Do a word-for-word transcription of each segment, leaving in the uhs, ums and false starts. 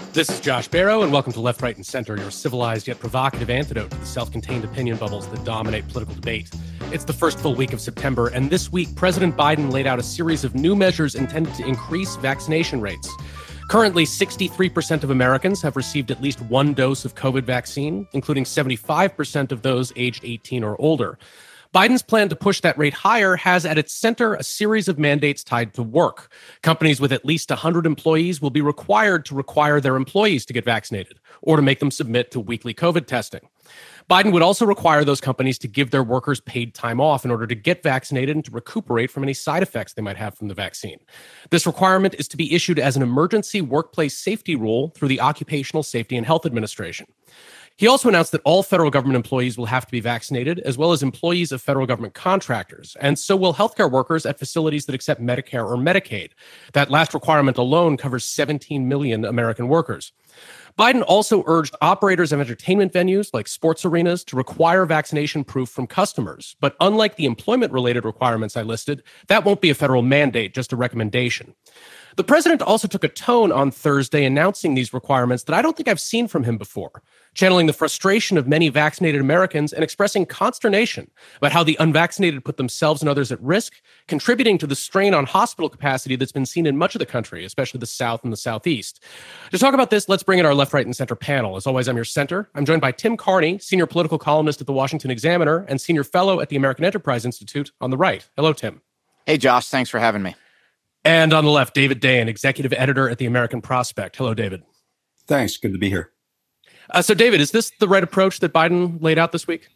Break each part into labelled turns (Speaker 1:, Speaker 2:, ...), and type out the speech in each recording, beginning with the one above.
Speaker 1: This is Josh Barrow, and welcome to Left, Right, and Center, your civilized yet provocative antidote to the self-contained opinion bubbles that dominate political debate. It's the first full week of September, and this week, President Biden laid out a series of new measures intended to increase vaccination rates. Currently, sixty-three percent of Americans have received at least one dose of COVID vaccine, including seventy-five percent of those aged eighteen or older. Biden's plan to push that rate higher has at its center a series of mandates tied to work. Companies with at least one hundred employees will be required to require their employees to get vaccinated or to make them submit to weekly COVID testing. Biden would also require those companies to give their workers paid time off in order to get vaccinated and to recuperate from any side effects they might have from the vaccine. This requirement is to be issued as an emergency workplace safety rule through the Occupational Safety and Health Administration. He also announced that all federal government employees will have to be vaccinated, as well as employees of federal government contractors, and so will healthcare workers at facilities that accept Medicare or Medicaid. That last requirement alone covers seventeen million American workers. Biden also urged operators of entertainment venues like sports arenas to require vaccination proof from customers. But unlike the employment-related requirements I listed, that won't be a federal mandate, just a recommendation. The president also took a tone on Thursday announcing these requirements that I don't think I've seen from him before, channeling the frustration of many vaccinated Americans and expressing consternation about how the unvaccinated put themselves and others at risk, contributing to the strain on hospital capacity that's been seen in much of the country, especially the South and the Southeast. To talk about this, let's bring in our Left, Right, and Center panel. As always, I'm your center. I'm joined by Tim Carney, senior political columnist at the Washington Examiner and senior fellow at the American Enterprise Institute on the right. Hello, Tim.
Speaker 2: Hey, Josh. Thanks for having me.
Speaker 1: And on the left, David Dayen, executive editor at the American Prospect. Hello, David.
Speaker 3: Thanks. Good to be here.
Speaker 1: Uh, so, David, is this the right approach that Biden laid out this week?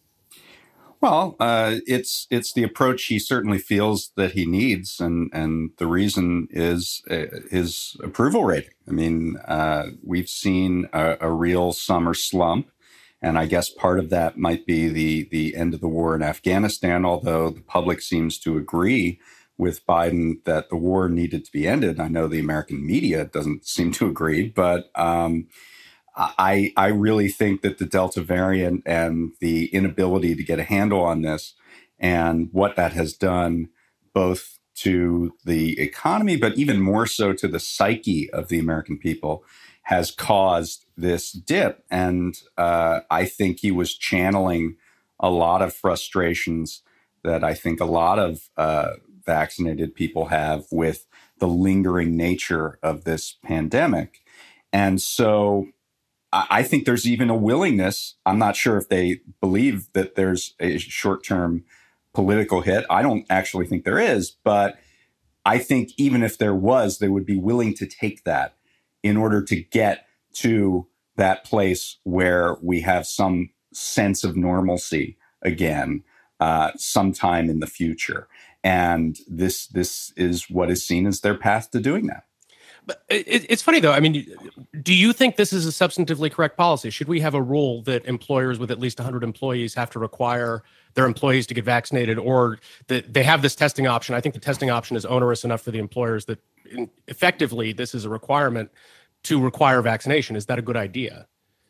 Speaker 3: Well, uh, it's it's the approach he certainly feels that he needs, and and the reason is uh, his approval rating. I mean, uh, we've seen a, a real summer slump, and I guess part of that might be the the end of the war in Afghanistan, although the public seems to agree with Biden that the war needed to be ended. I know the American media doesn't seem to agree, but um, I, I really think that the Delta variant and the inability to get a handle on this and what that has done both to the economy, but even more so to the psyche of the American people, has caused this dip. And uh, I think he was channeling a lot of frustrations that I think a lot of uh, vaccinated people have with the lingering nature of this pandemic. And so I think there's even a willingness. I'm not sure if they believe that there's a short-term political hit. I don't actually think there is, but I think even if there was, they would be willing to take that in order to get to that place where we have some sense of normalcy again uh, sometime in the future. And this this is what is seen as their path to doing that.
Speaker 1: But it, it's funny, though. I mean, do you think this is a substantively correct policy? Should we have a rule that employers with at least one hundred employees have to require their employees to get vaccinated, or that they have this testing option? I think the testing option is onerous enough for the employers that effectively this is a requirement to require vaccination. Is that a good idea?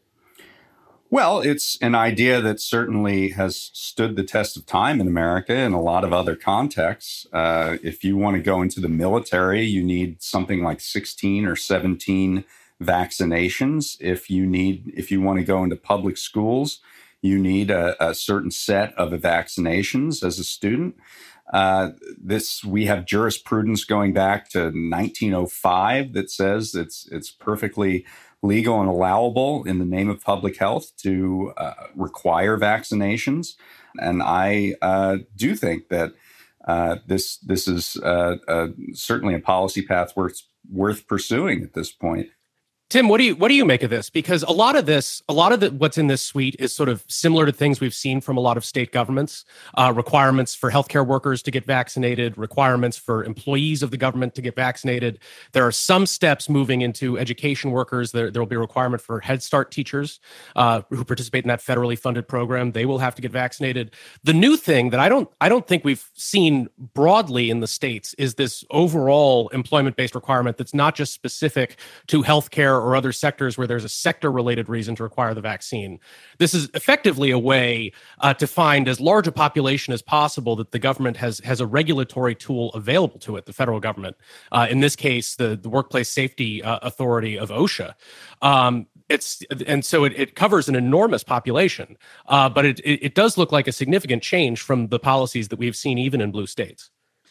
Speaker 3: Well, it's an idea that certainly has stood the test of time in America in a lot of other contexts. Uh, if you want to go into the military, you need something like sixteen or seventeen vaccinations. If you need, if you want to go into public schools, you need a, a certain set of vaccinations as a student. Uh, this we have jurisprudence going back to nineteen oh five that says it's it's perfectly legal and allowable in the name of public health to uh, require vaccinations. And I uh, do think that uh, this this is uh, uh, certainly a policy path worth worth pursuing at this point.
Speaker 1: Tim, what do you what do you make of this? Because a lot of this, a lot of the, what's in this suite is sort of similar to things we've seen from a lot of state governments. Uh, requirements for healthcare workers to get vaccinated, requirements for employees of the government to get vaccinated. There are some steps moving into education workers. There there will be a requirement for Head Start teachers uh, who participate in that federally funded program. They will have to get vaccinated. The new thing that I don't I don't think we've seen broadly in the states is this overall employment-based requirement that's not just specific to healthcare healthcare or other sectors where there's a sector-related reason to require the vaccine. This is effectively a way uh, to find as large a population as possible that the government has has a regulatory tool available to it, the federal government. Uh, in this case, the, the Workplace Safety uh, Authority of OSHA. Um, It's and so it, it covers an enormous population, uh, but it, it it does look like a significant change from the policies that we've seen even in blue states.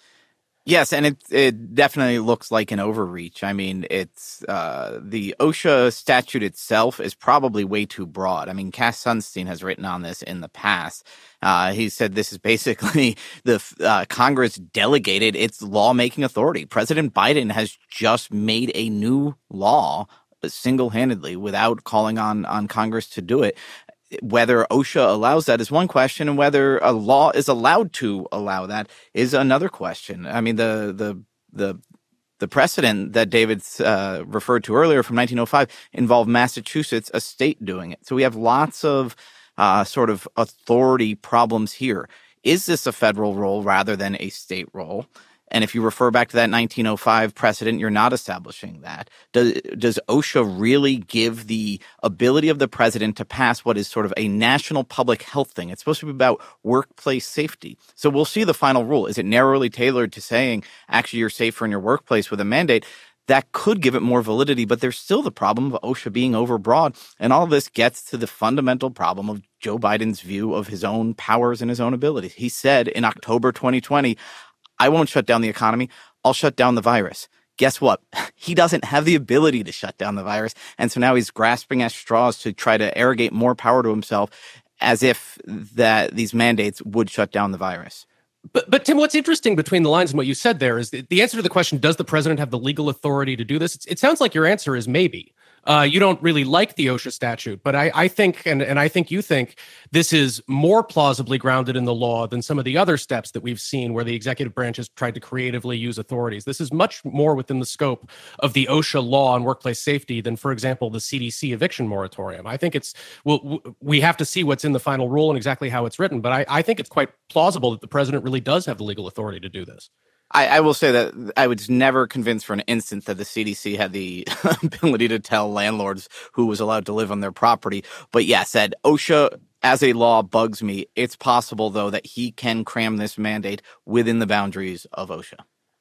Speaker 2: Yes, and it it definitely looks like an overreach. I mean, it's uh, the OSHA statute itself is probably way too broad. I mean, Cass Sunstein has written on this in the past. Uh, he said this is basically the uh, Congress delegated its lawmaking authority. President Biden has just made a new law single-handedly without calling on, on Congress to do it. Whether OSHA allows that is one question, and whether a law is allowed to allow that is another question. I mean, the the the the precedent that David uh, referred to earlier from nineteen oh five involved Massachusetts, a state doing it. So we have lots of uh, sort of authority problems here. Is this a federal role rather than a state role? And if you refer back to that nineteen oh five precedent, you're not establishing that. Does, does OSHA really give the ability of the president to pass what is sort of a national public health thing? It's supposed to be about workplace safety. So we'll see the final rule. Is it narrowly tailored to saying, actually, you're safer in your workplace with a mandate? That could give it more validity, but there's still the problem of OSHA being overbroad. And all of this gets to the fundamental problem of Joe Biden's view of his own powers and his own abilities. He said in October twenty twenty, I won't shut down the economy. I'll shut down the virus. Guess what? He doesn't have the ability to shut down the virus. And so now he's grasping at straws to try to arrogate more power to himself as if that these mandates would shut down the virus.
Speaker 1: But, but Tim, what's interesting between the lines and what you said there is the, the answer to the question, does the president have the legal authority to do this? It's, it sounds like your answer is maybe. Uh, you don't really like the OSHA statute, but I, I think, and, and I think you think, this is more plausibly grounded in the law than some of the other steps that we've seen where the executive branch has tried to creatively use authorities. This is much more within the scope of the OSHA law on workplace safety than, for example, the C D C eviction moratorium. I think it's, well, we have to see what's in the final rule and exactly how it's written, but I, I think it's quite plausible that the president really does have the legal authority to do this.
Speaker 2: I, I will say that I was never convinced for an instant that the C D C had the ability to tell landlords who was allowed to live on their property. But yes, that OSHA as a law bugs me. It's possible, though, that he can cram this mandate within the boundaries of OSHA.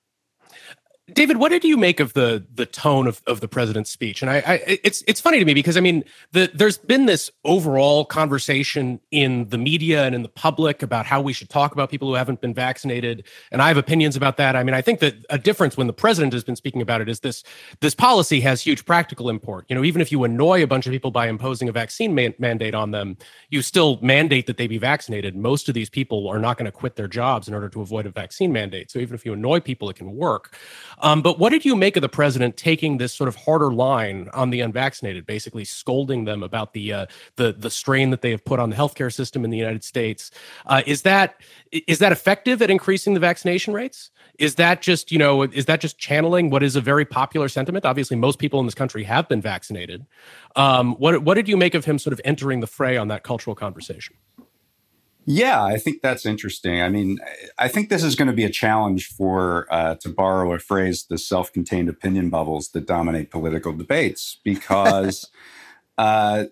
Speaker 1: David, what did you make of the the tone of, of the president's speech? And I, I it's it's funny to me because I mean the, there's been this overall conversation in the media and in the public about how we should talk about people who haven't been vaccinated, and I have opinions about that. I mean, I think that a difference when the president has been speaking about it is this this policy has huge practical import. You know, even if you annoy a bunch of people by imposing a vaccine man- mandate on them, you still mandate that they be vaccinated. Most of these people are not going to quit their jobs in order to avoid a vaccine mandate. So even if you annoy people, it can work. Um, but what did you make of the president taking this sort of harder line on the unvaccinated, basically scolding them about the uh, the the strain that they have put on the healthcare system in the United States? Uh, is that is that effective at increasing the vaccination rates? Is that just, you know, is that just channeling what is a very popular sentiment? Obviously, most people in this country have been vaccinated. Um, what what did you make of him sort of entering the fray on that cultural conversation?
Speaker 3: Yeah, I think that's interesting. I mean, I think this is going to be a challenge for, uh, to borrow a phrase, the self-contained opinion bubbles that dominate political debates, because uh,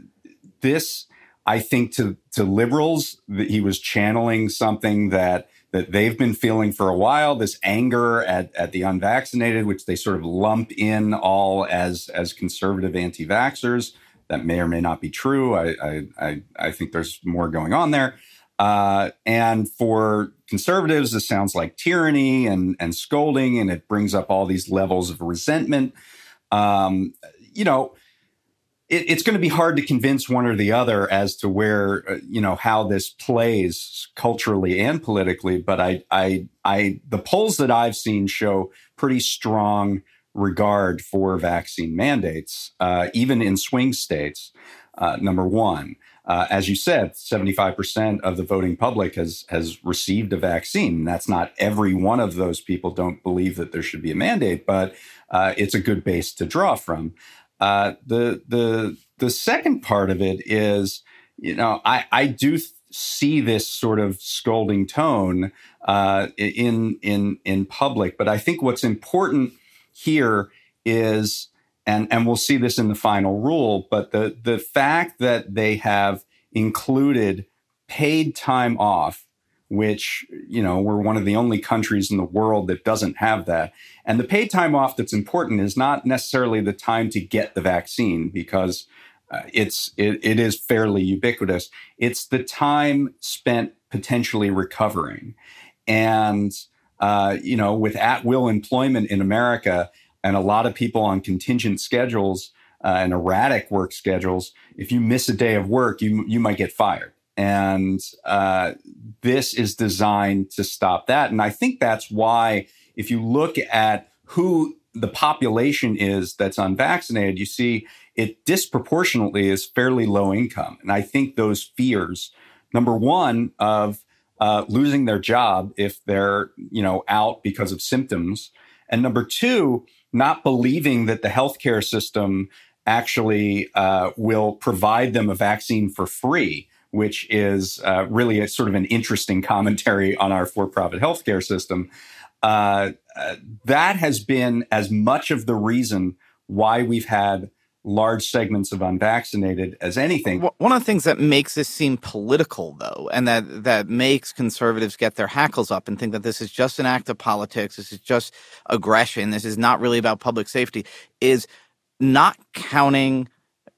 Speaker 3: this, I think, to to liberals, that he was channeling something that that they've been feeling for a while, this anger at, at the unvaccinated, which they sort of lump in all as as conservative anti-vaxxers. That may or may not be true. I I I think there's more going on there. Uh, and for conservatives, this sounds like tyranny and and scolding, and it brings up all these levels of resentment. Um, you know, it, it's going to be hard to convince one or the other as to where uh, you know how this plays culturally and politically. But I I I the polls that I've seen show pretty strong regard for vaccine mandates, uh, even in swing states. Uh, number one, uh, as you said, seventy-five percent of the voting public has has received a vaccine. That's not every one of those people don't believe that there should be a mandate, but uh, it's a good base to draw from. Uh, the the the second part of it is, you know, I I do th- see this sort of scolding tone uh, in in in public, but I think what's important here is and and we'll see this in the final rule. But the the fact that they have included paid time off, which, you know, we're one of the only countries in the world that doesn't have that. And the paid time off that's important is not necessarily the time to get the vaccine, because uh, it's it, it is fairly ubiquitous. It's the time spent potentially recovering. And, uh, you know, with at-will employment in America and a lot of people on contingent schedules uh, and erratic work schedules, if you miss a day of work, you you might get fired. And uh, this is designed to stop that. And I think that's why, if you look at who the population is that's unvaccinated, you see it disproportionately is fairly low income. And I think those fears, number one, of uh, losing their job if they're, you know, out because of symptoms, and number two, not believing that the healthcare system actually uh, will provide them a vaccine for free, which is uh, really a sort of an interesting commentary on our for-profit healthcare system. Uh, uh, that has been as much of the reason why we've had large segments of unvaccinated as anything.
Speaker 2: One of the things that makes this seem political, though, and that, that makes conservatives get their hackles up and think that this is just an act of politics, this is just aggression, this is not really about public safety, is not counting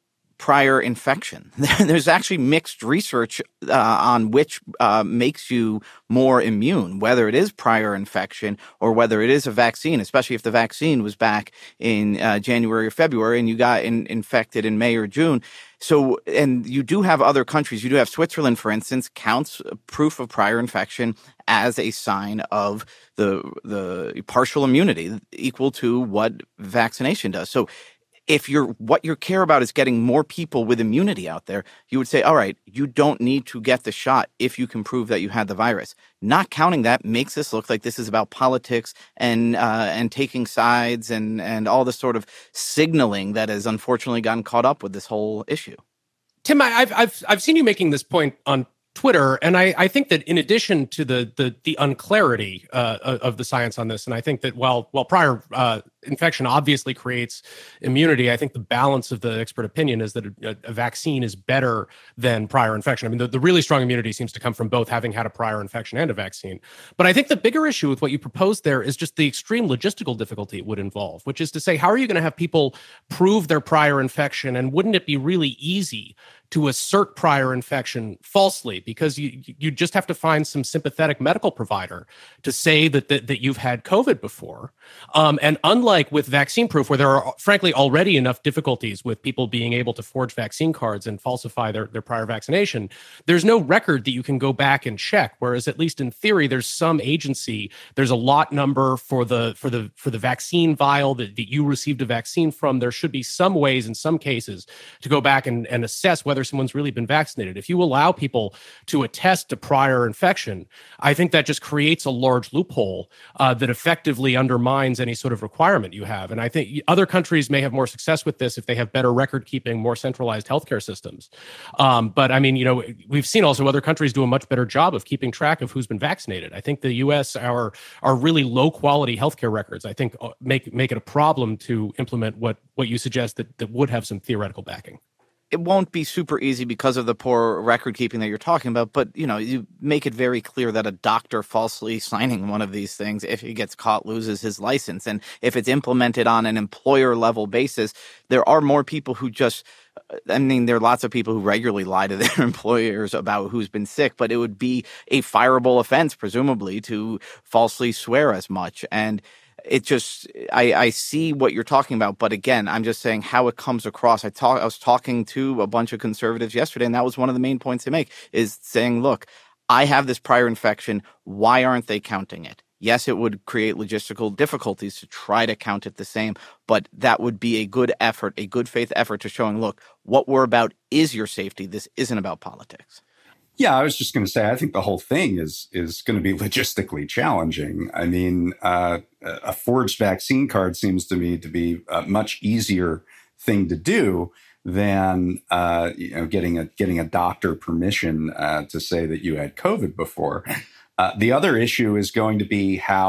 Speaker 2: prior infection. There's actually mixed research uh, on which uh, makes you more immune, whether it is prior infection or whether it is a vaccine, especially if the vaccine was back in uh, January or February and you got in, infected in May or June. So, and you do have other countries, you do have Switzerland, for instance, counts proof of prior infection as a sign of the the partial immunity equal to what vaccination does. So if you're what you care about is getting more people with immunity out there, you would say, all right, you don't need to get the shot if you can prove that you had the virus. Not counting that makes this look like this is about politics and uh, and taking sides and and all this sort of signaling that has unfortunately gotten caught up with this whole issue.
Speaker 1: Tim, I, I've I've I've seen you making this point on Twitter, and I, I think that in addition to the the the unclarity uh, of the science on this, and I think that while while prior uh, infection obviously creates immunity, I think the balance of the expert opinion is that a, a vaccine is better than prior infection. I mean, the, the really strong immunity seems to come from both having had a prior infection and a vaccine. But I think the bigger issue with what you proposed there is just the extreme logistical difficulty it would involve, which is to say, how are you going to have people prove their prior infection? And wouldn't it be really easy to assert prior infection falsely, because you you just have to find some sympathetic medical provider to say that that, that you've had COVID before. Um, and unlike with vaccine proof, where there are frankly already enough difficulties with people being able to forge vaccine cards and falsify their, their prior vaccination, there's no record that you can go back and check. Whereas at least in theory, there's some agency, there's a lot number for the for the for the vaccine vial that, that you received a vaccine from. There should be some ways in some cases to go back and, and assess whether someone's really been vaccinated. If you allow people to attest to prior infection, I think that just creates a large loophole uh, that effectively undermines any sort of requirement you have. And I think other countries may have more success with this if they have better record keeping, more centralized healthcare systems. Um, but I mean, you know, we've seen also other countries do a much better job of keeping track of who's been vaccinated. I think the U S, our our really low quality healthcare records, I think make make it a problem to implement what what you suggest that, that would have some theoretical backing.
Speaker 2: It won't be super easy because of the poor record keeping that you're talking about, but you know, you make it very clear that a doctor falsely signing one of these things, if he gets caught, loses his license. And if it's implemented on an employer level basis, there are more people who just, I mean, there are lots of people who regularly lie to their employers about who's been sick, but it would be a fireable offense, presumably, to falsely swear as much. And it just, I, I see what you're talking about, but again, I'm just saying how it comes across. I talk, I was talking to a bunch of conservatives yesterday, and that was one of the main points they make, is saying, look, I have this prior infection. Why aren't they counting it? Yes, it would create logistical difficulties to try to count it the same, but that would be a good effort, a good faith effort to showing, look, what we're about is your safety. This isn't about politics.
Speaker 3: Yeah, I was just going to say, I think the whole thing is is going to be logistically challenging. I mean, uh, a forged vaccine card seems to me to be a much easier thing to do than uh, you know getting a getting a doctor permission uh, to say that you had COVID before. Uh, the other issue is going to be how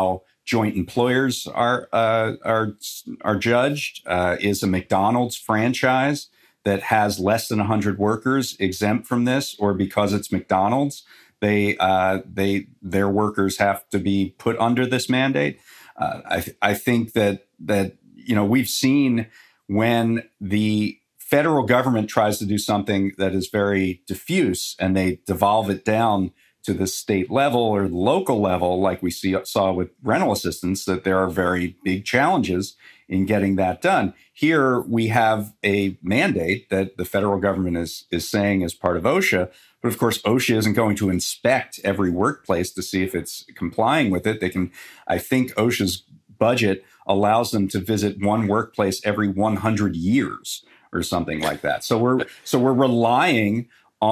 Speaker 3: joint employers are uh, are are judged. Uh, is a McDonald's franchise that has less than one hundred workers exempt from this, or because it's McDonald's, they uh, they their workers have to be put under this mandate? Uh, I th- I think that that you know we've seen when the federal government tries to do something that is very diffuse and they devolve it down to the state level or the local level, like we see, saw with rental assistance, that there are very big challenges in getting that done. Here we have a mandate that the federal government is, is saying is part of OSHA. But of course, OSHA isn't going to inspect every workplace to see if it's complying with it. They can, I think OSHA's budget allows them to visit one workplace every one hundred years or something like that. So we're so we're relying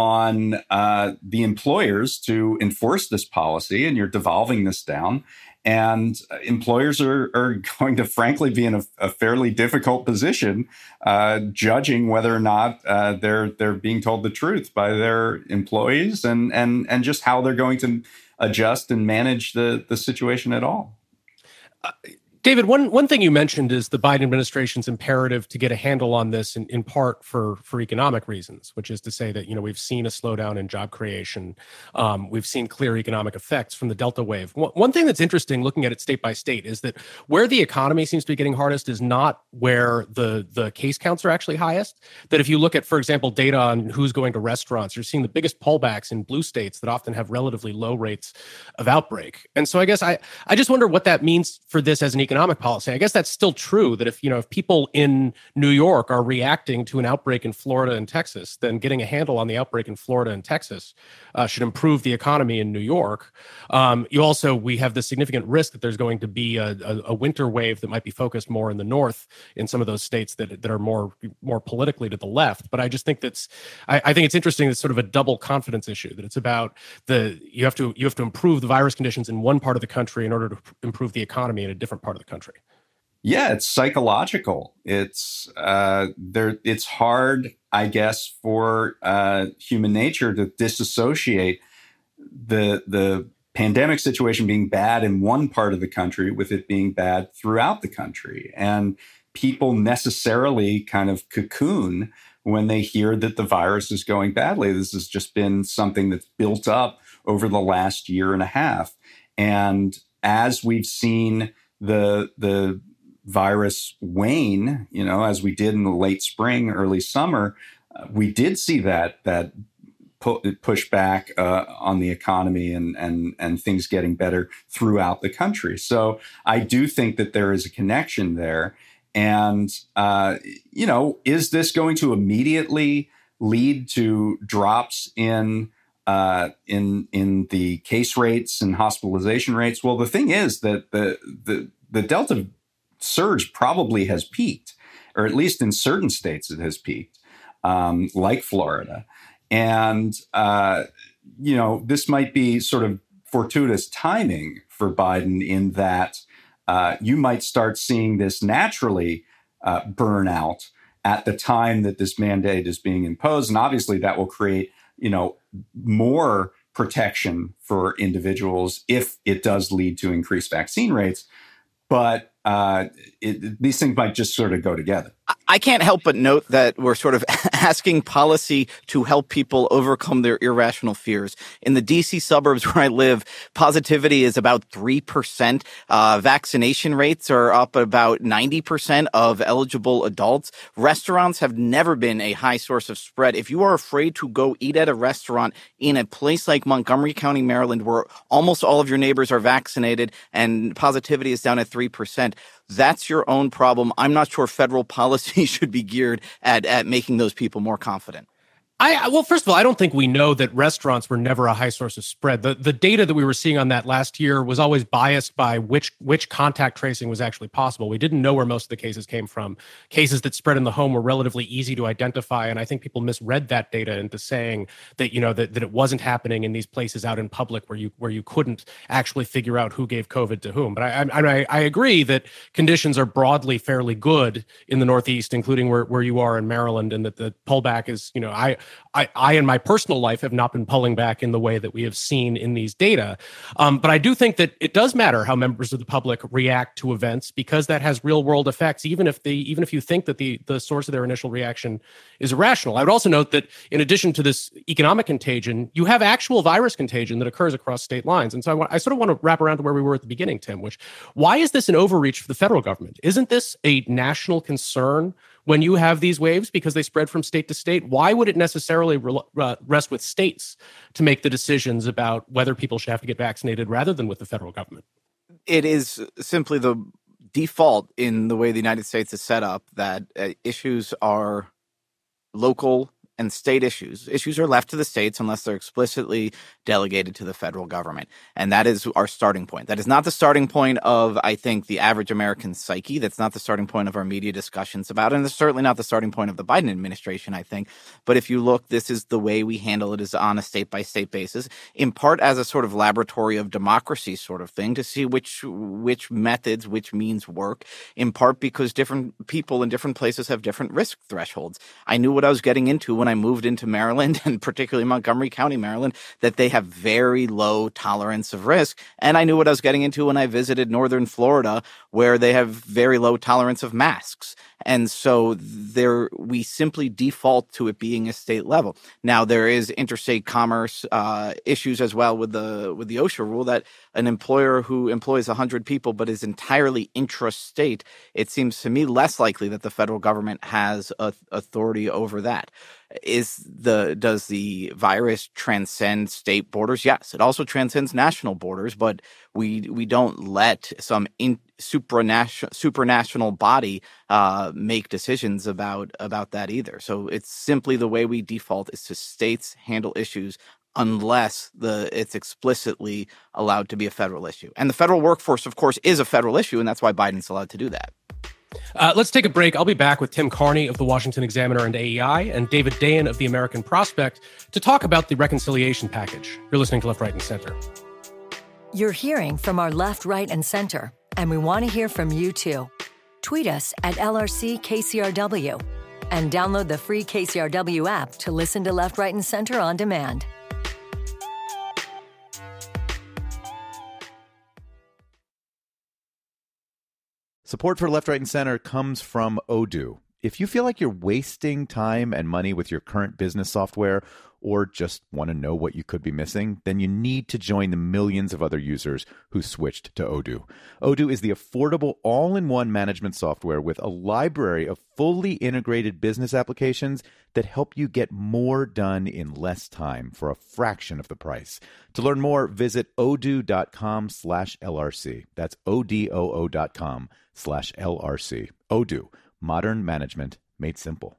Speaker 3: on uh, the employers to enforce this policy, and you're devolving this down. And employers are, are going to, frankly, be in a, a fairly difficult position, uh, judging whether or not uh, they're they're being told the truth by their employees, and and and just how they're going to adjust and manage the the situation at all.
Speaker 1: Uh, David, one one thing you mentioned is the Biden administration's imperative to get a handle on this, in, in part for for economic reasons, which is to say that, you know, we've seen a slowdown in job creation. Um, we've seen clear economic effects from the Delta wave. One, one thing that's interesting looking at it state by state is that where the economy seems to be getting hardest is not where the, the case counts are actually highest. That if you look at, for example, data on who's going to restaurants, you're seeing the biggest pullbacks in blue states that often have relatively low rates of outbreak. And so I guess I, I just wonder what that means for this as an economic economic policy. I guess that's still true that if, you know, if people in New York are reacting to an outbreak in Florida and Texas, then getting a handle on the outbreak in Florida and Texas uh, should improve the economy in New York. Um, you also, we have the significant risk that there's going to be a, a, a winter wave that might be focused more in the north in some of those states that that are more more politically to the left. But I just think that's, I, I think it's interesting. It's sort of a double confidence issue, that it's about the, you have to, you have to improve the virus conditions in one part of the country in order to improve the economy in a different part of the country.
Speaker 3: Yeah, it's psychological. It's uh, there. It's hard, I guess, for uh, human nature to disassociate the the pandemic situation being bad in one part of the country with it being bad throughout the country. And people necessarily kind of cocoon when they hear that the virus is going badly. This has just been something that's built up over the last year and a half. And as we've seen the the virus wane, you know, as we did in the late spring, early summer, uh, we did see that that pu- push back uh, on the economy and and and things getting better throughout the country. So I do think that there is a connection there. And uh, you know, is this going to immediately lead to drops in uh, in in the case rates and hospitalization rates? Well, the thing is that the the the Delta surge probably has peaked, or at least in certain states it has peaked, um, like Florida. And, uh, you know, this might be sort of fortuitous timing for Biden in that uh, you might start seeing this naturally uh, burn out at the time that this mandate is being imposed. And obviously that will create, you know, more protection for individuals if it does lead to increased vaccine rates. But uh, it, these things might just sort of go together.
Speaker 2: I can't help but note that we're sort of asking policy to help people overcome their irrational fears. In the D C suburbs where I live, positivity is about three percent. Uh, vaccination rates are up about ninety percent of eligible adults. Restaurants have never been a high source of spread. If you are afraid to go eat at a restaurant in a place like Montgomery County, Maryland, where almost all of your neighbors are vaccinated and positivity is down at three percent, that's your own problem. I'm not sure federal policy should be geared at, at making those people more confident.
Speaker 1: I, well, first of all, I don't think we know that restaurants were never a high source of spread. The the data that we were seeing on that last year was always biased by which which contact tracing was actually possible. We didn't know where most of the cases came from. Cases that spread in the home were relatively easy to identify, and I think people misread that data into saying that, you know, that, that it wasn't happening in these places out in public where you where you couldn't actually figure out who gave COVID to whom. But I I, I agree that conditions are broadly fairly good in the Northeast, including where, where you are in Maryland, and that the pullback is, you know, I I, I in my personal life have not been pulling back in the way that we have seen in these data. Um, but I do think that it does matter how members of the public react to events, because that has real world effects, even if they even if you think that the, the source of their initial reaction is irrational. I would also note that in addition to this economic contagion, you have actual virus contagion that occurs across state lines. And so I, want, I sort of want to wrap around to where we were at the beginning, Tim, which why is this an overreach for the federal government? Isn't this a national concern when you have these waves because they spread from state to state? Why would it necessarily re- uh, rest with states to make the decisions about whether people should have to get vaccinated rather than with the federal government?
Speaker 2: It is simply the default in the way the United States is set up that uh, issues are local and state issues. Issues are left to the states unless they're explicitly delegated to the federal government. And that is our starting point. That is not the starting point of, I think, the average American psyche. That's not the starting point of our media discussions about it. And it's certainly not the starting point of the Biden administration, I think. But if you look, this is the way we handle it, is on a state-by-state basis, in part as a sort of laboratory of democracy sort of thing to see which which methods, which means work, in part because different people in different places have different risk thresholds. I knew what I was getting into when I moved into Maryland, and particularly Montgomery County, Maryland, that they have very low tolerance of risk. And I knew what I was getting into when I visited northern Florida, where they have very low tolerance of masks. And so there, we simply default to it being a state level. Now, there is interstate commerce uh, issues as well with the with the OSHA rule that an employer who employs one hundred people but is entirely intrastate, it seems to me less likely that the federal government has a, authority over that. Is the does the virus transcend state borders? Yes, it also transcends national borders, but we we don't let some in, supranational supranational body uh, make decisions about about that either. So it's simply the way we default is to states handle issues unless the it's explicitly allowed to be a federal issue. And the federal workforce, of course, is a federal issue, and that's why Biden's allowed to do that.
Speaker 1: Uh, let's take a break. I'll be back with Tim Carney of the Washington Examiner and A E I and David Dayen of the American Prospect to talk about the reconciliation package. You're listening to Left, Right, and Center.
Speaker 4: You're hearing from our left, right, and center, and we want to hear from you, too. Tweet us at L R C K C R W and download the free K C R W app to listen to Left, Right, and Center on demand.
Speaker 5: Support for Left, Right, and Center comes from Odoo. If you feel like you're wasting time and money with your current business software or just want to know what you could be missing, then you need to join the millions of other users who switched to Odoo. Odoo is the affordable all-in-one management software with a library of fully integrated business applications that help you get more done in less time for a fraction of the price. To learn more, visit odoo.com slash LRC. That's O-D-O-O dot com slash L-R-C. Odoo, modern management made simple.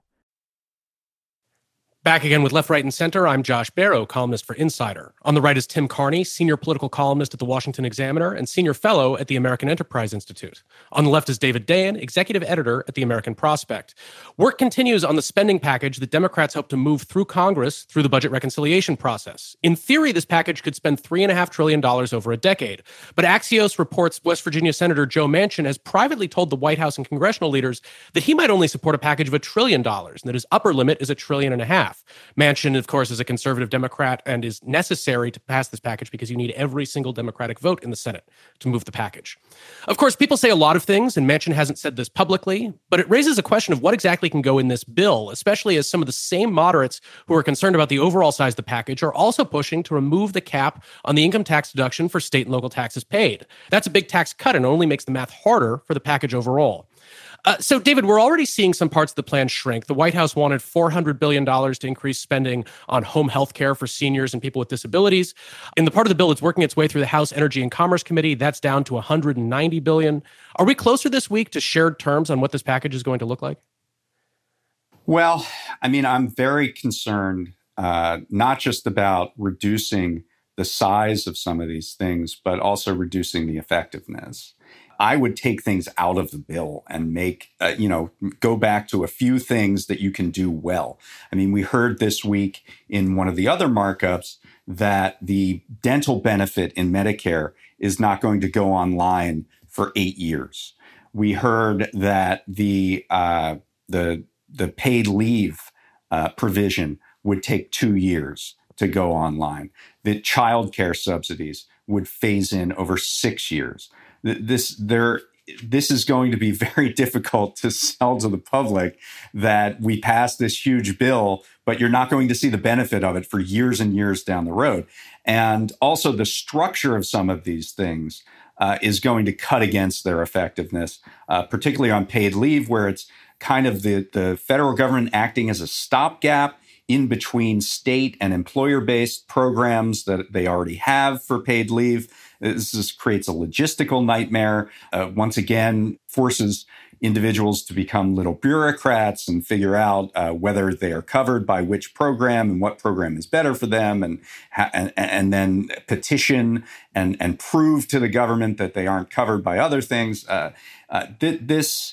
Speaker 1: Back again with Left, Right, and Center. I'm Josh Barrow, columnist for Insider. On the right is Tim Carney, senior political columnist at the Washington Examiner and senior fellow at the American Enterprise Institute. On the left is David Dayen, executive editor at the American Prospect. Work continues on the spending package that Democrats hope to move through Congress through the budget reconciliation process. In theory, this package could spend three point five trillion dollars over a decade. But Axios reports West Virginia Senator Joe Manchin has privately told the White House and congressional leaders that he might only support a package of a trillion dollars and that his upper limit is a trillion and a half. Manchin, of course, is a conservative Democrat and is necessary to pass this package because you need every single Democratic vote in the Senate to move the package. Of course, people say a lot of things, and Manchin hasn't said this publicly, but it raises a question of what exactly can go in this bill, especially as some of the same moderates who are concerned about the overall size of the package are also pushing to remove the cap on the income tax deduction for state and local taxes paid. That's a big tax cut and only makes the math harder for the package overall. Uh, so, David, we're already seeing some parts of the plan shrink. The White House wanted four hundred billion dollars to increase spending on home health care for seniors and people with disabilities. In the part of the bill that's working its way through the House Energy and Commerce Committee, that's down to one hundred ninety billion dollars. Are we closer this week to shared terms on what this package is going to look like?
Speaker 3: Well, I mean, I'm very concerned, uh, not just about reducing the size of some of these things, but also reducing the effectiveness. I would take things out of the bill and make, uh, you know, go back to a few things that you can do well. I mean, we heard this week in one of the other markups that the dental benefit in Medicare is not going to go online for eight years. We heard that the uh, the the paid leave uh, provision would take two years to go online. That childcare subsidies would phase in over six years. This there. This is going to be very difficult to sell to the public that we passed this huge bill, but you're not going to see the benefit of it for years and years down the road. And also the structure of some of these things uh, is going to cut against their effectiveness, uh, particularly on paid leave, where it's kind of the, the federal government acting as a stopgap in between state and employer-based programs that they already have for paid leave. This just creates a logistical nightmare, uh, once again, forces individuals to become little bureaucrats and figure out uh, whether they are covered by which program and what program is better for them, and ha- and, and then petition and, and prove to the government that they aren't covered by other things. Uh, uh, th- this,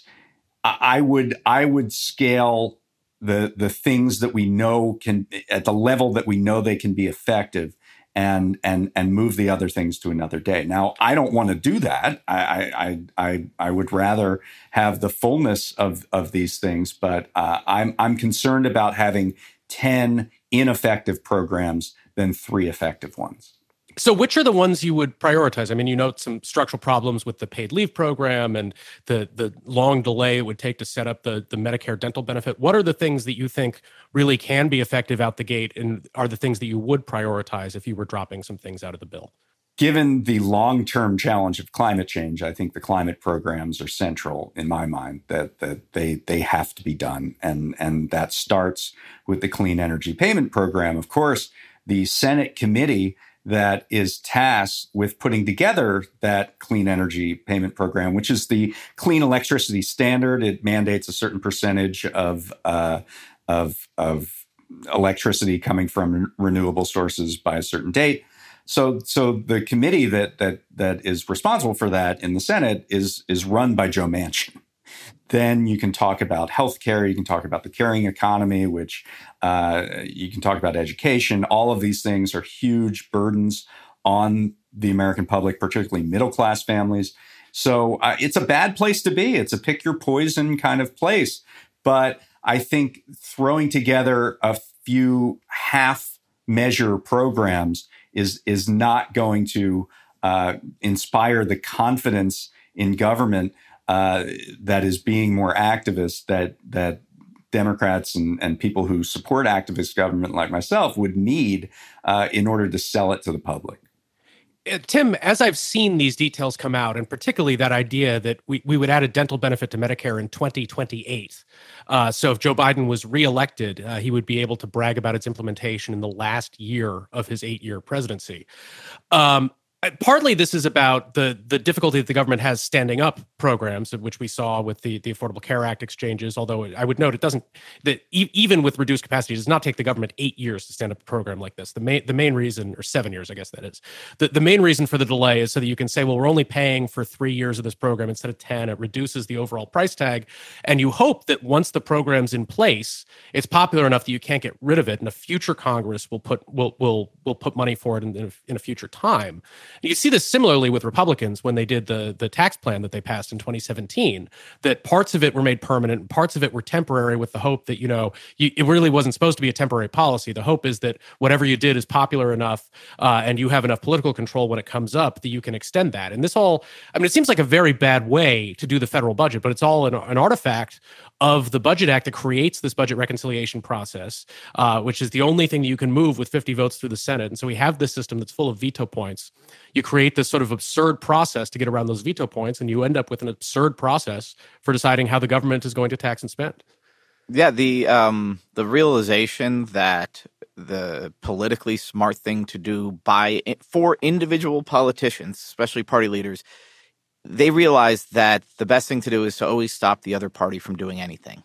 Speaker 3: I would, I would scale the the things that we know can, at the level that we know they can be effective, and and and move the other things to another day. Now, I don't want to do that. I I I I would rather have the fullness of of these things, but uh, I'm I'm concerned about having ten ineffective programs than three effective ones.
Speaker 1: So which are the ones you would prioritize? I mean, you note some structural problems with the paid leave program and the the long delay it would take to set up the, the Medicare dental benefit. What are the things that you think really can be effective out the gate, and are the things that you would prioritize if you were dropping some things out of the bill?
Speaker 3: Given the long-term challenge of climate change, I think the climate programs are central in my mind, that that they they have to be done. And, and that starts with the Clean Energy Payment Program. Of course, the Senate committee that is tasked with putting together that Clean Energy Payment Program, which is the Clean Electricity Standard. It mandates a certain percentage of uh, of, of electricity coming from renewable sources by a certain date. So, so the committee that that that is responsible for that in the Senate is is run by Joe Manchin. Then you can talk about healthcare. You can talk about the caring economy, which uh, you can talk about education. All of these things are huge burdens on the American public, particularly middle-class families. So uh, it's a bad place to be. It's a pick your poison kind of place. But I think throwing together a few half-measure programs is, is not going to uh, inspire the confidence in government Uh, that is being more activist, that that Democrats and, and people who support activist government like myself would need uh, in order to sell it to the public.
Speaker 1: Uh, Tim, as I've seen these details come out, and particularly that idea that we, we would add a dental benefit to Medicare in twenty twenty-eight. Uh, so if Joe Biden was reelected, uh, he would be able to brag about its implementation in the last year of his eight-year presidency. Um, Partly, this is about the the difficulty that the government has standing up programs, which we saw with the, the Affordable Care Act exchanges. Although I would note it doesn't that e- even with reduced capacity, it does not take the government eight years to stand up a program like this. The main the main reason, or seven years, I guess that is, the, the main reason for the delay is so that you can say, well, we're only paying for three years of this program instead of ten. It reduces the overall price tag, and you hope that once the program's in place, it's popular enough that you can't get rid of it, and a future Congress will put will will will put money for it in, in, a, in a future time. You see this similarly with Republicans when they did the, the tax plan that they passed in twenty seventeen, that parts of it were made permanent and parts of it were temporary with the hope that, you know, you, it really wasn't supposed to be a temporary policy. The hope is that whatever you did is popular enough uh, and you have enough political control when it comes up that you can extend that. And this all, I mean, it seems like a very bad way to do the federal budget, but it's all an, an artifact of the Budget Act that creates this budget reconciliation process, uh, which is the only thing that you can move with fifty votes through the Senate. And so we have this system that's full of veto points. You create this sort of absurd process to get around those veto points, and you end up with an absurd process for deciding how the government is going to tax and spend.
Speaker 2: Yeah, the um, the realization that the politically smart thing to do by for individual politicians, especially party leaders, they realized that the best thing to do is to always stop the other party from doing anything.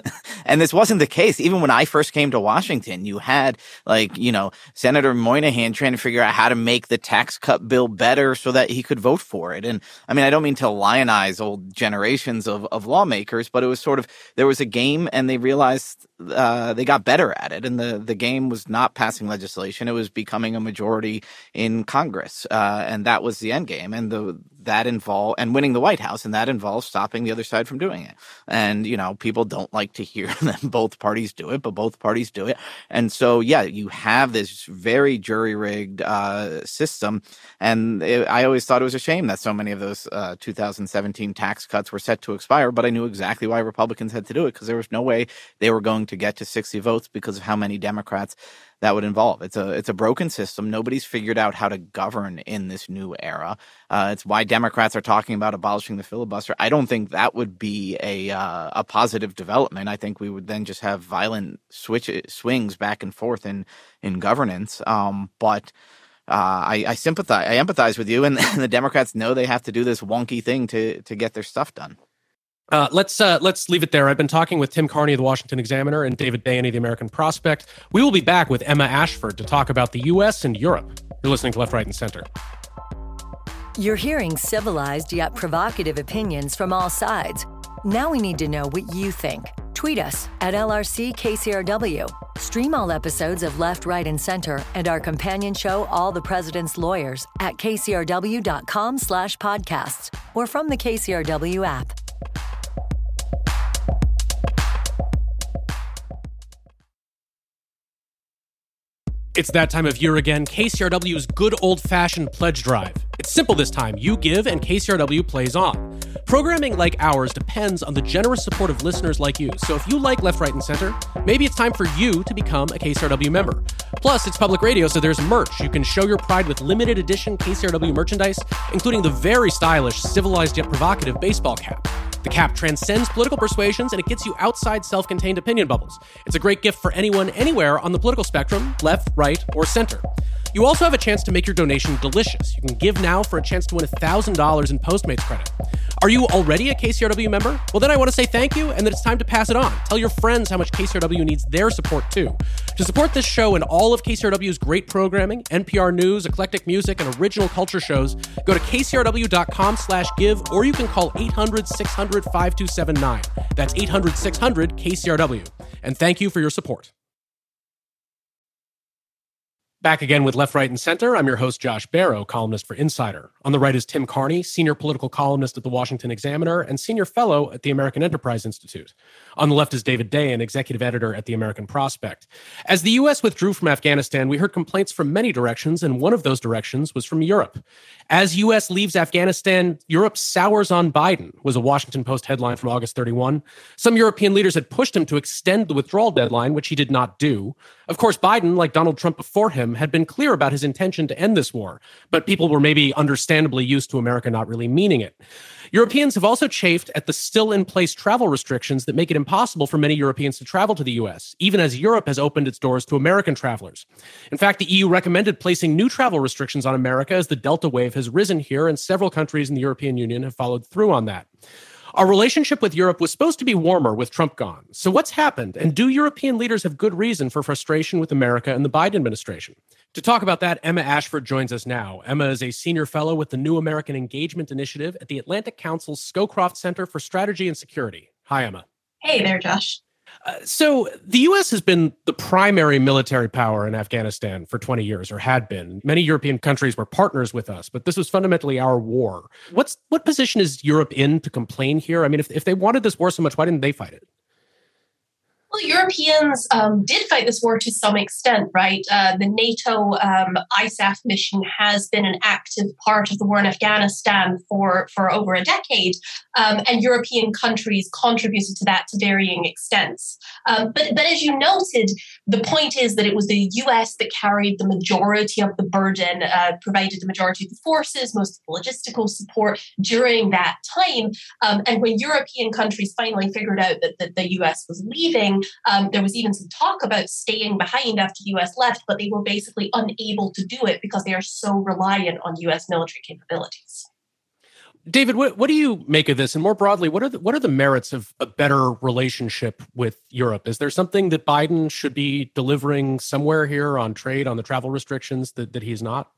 Speaker 2: And this wasn't the case. Even when I first came to Washington, you had, like, you know, Senator Moynihan trying to figure out how to make the tax cut bill better so that he could vote for it. And I mean, I don't mean to lionize old generations of, of lawmakers, but it was sort of, there was a game and they realized uh, they got better at it. And the, the game was not passing legislation. It was becoming a majority in Congress. Uh, and that was the end game. And the, that involved, and winning the White House. And that involves stopping the other side from doing it. And, you know, people don't don't like to hear that both parties do it, but both parties do it. And so, yeah, you have this very jury-rigged uh, system. And it, I always thought it was a shame that so many of those uh, two thousand seventeen tax cuts were set to expire, but I knew exactly why Republicans had to do it, because there was no way they were going to get to sixty votes because of how many Democrats that would involve. It's a it's a broken system. Nobody's figured out how to govern in this new era. Uh, it's why Democrats are talking about abolishing the filibuster. I don't think that would be a uh, a positive development. I think we would then just have violent switch swings back and forth in in governance. Um, but uh, I, I sympathize. I empathize with you, and, and the Democrats know they have to do this wonky thing to to get their stuff done.
Speaker 1: Uh, let's uh, let's leave it there. I've been talking with Tim Carney of the Washington Examiner and David Dayeney of the American Prospect. We will be back with Emma Ashford to talk about the U S and Europe. You're listening to Left, Right, and Center.
Speaker 4: You're hearing civilized yet provocative opinions from all sides. Now we need to know what you think. Tweet us at L R C K C R W. Stream all episodes of Left, Right, and Center and our companion show, All the President's Lawyers, at kcrw.com slash podcasts or from the K C R W app.
Speaker 1: It's that time of year again, K C R W's good old-fashioned pledge drive. It's simple this time. You give and K C R W plays on. Programming like ours depends on the generous support of listeners like you. So if you like Left, Right, and Center, maybe it's time for you to become a K C R W member. Plus, it's public radio, so there's merch. You can show your pride with limited edition K C R W merchandise, including the very stylish, civilized yet provocative baseball cap. The cap transcends political persuasions, and it gets you outside self-contained opinion bubbles. It's a great gift for anyone, anywhere on the political spectrum, left, right, or center. You also have a chance to make your donation delicious. You can give now for a chance to win one thousand dollars in Postmates credit. Are you already a K C R W member? Well, then I want to say thank you, and that it's time to pass it on. Tell your friends how much K C R W needs their support, too. To support this show and all of K C R W's great programming, N P R News, eclectic music, and original culture shows, go to kcrw.com slash give, or you can call eight hundred, six hundred, five two seven nine. That's eight hundred, six hundred, K C R W. And thank you for your support. Back again with Left, Right, and Center. I'm your host, Josh Barrow, columnist for Insider. On the right is Tim Carney, senior political columnist at the Washington Examiner and senior fellow at the American Enterprise Institute. On the left is David Dayen, executive editor at the American Prospect. As the U S withdrew from Afghanistan, we heard complaints from many directions, and one of those directions was from Europe. As U S leaves Afghanistan, Europe sours on Biden, was a Washington Post headline from August thirty-first. Some European leaders had pushed him to extend the withdrawal deadline, which he did not do. Of course, Biden, like Donald Trump before him, had been clear about his intention to end this war, but people were maybe understandably used to America not really meaning it. Europeans have also chafed at the still-in-place travel restrictions that make it impossible for many Europeans to travel to the U S, even as Europe has opened its doors to American travelers. In fact, the E U recommended placing new travel restrictions on America as the Delta wave has risen here, and several countries in the European Union have followed through on that. Our relationship with Europe was supposed to be warmer with Trump gone. So what's happened? And do European leaders have good reason for frustration with America and the Biden administration? To talk about that, Emma Ashford joins us now. Emma is a senior fellow with the New American Engagement Initiative at the Atlantic Council's Scowcroft Center for Strategy and Security. Hi, Emma.
Speaker 6: Hey there, Josh.
Speaker 1: Uh, so the U S has been the primary military power in Afghanistan for twenty years, or had been. Many European countries were partners with us, but this was fundamentally our war. What's what position is Europe in to complain here? I mean, if, if they wanted this war so much, why didn't they fight it?
Speaker 6: Well, Europeans um, did fight this war to some extent, right? Uh, the NATO um, I S A F mission has been an active part of the war in Afghanistan for, for over a decade, um, and European countries contributed to that to varying extents. Um, but, but as you noted, the point is that it was the U S that carried the majority of the burden, uh, provided the majority of the forces, most of the logistical support during that time. Um, and when European countries finally figured out that, that the U S was leaving, Um, there was even some talk about staying behind after the U S left, but they were basically unable to do it because they are so reliant on U S military capabilities.
Speaker 1: David, what, what do you make of this? And more broadly, what are the, what are the merits of a better relationship with Europe? Is there something that Biden should be delivering somewhere here on trade, on the travel restrictions that, that he's not?